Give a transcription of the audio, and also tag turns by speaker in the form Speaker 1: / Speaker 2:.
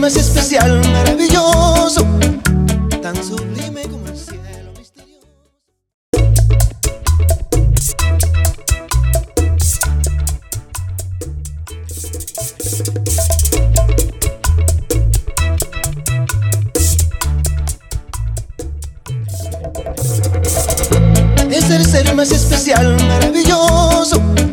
Speaker 1: más especial, maravilloso, tan sublime como el cielo misterioso. Es el ser más especial, maravilloso,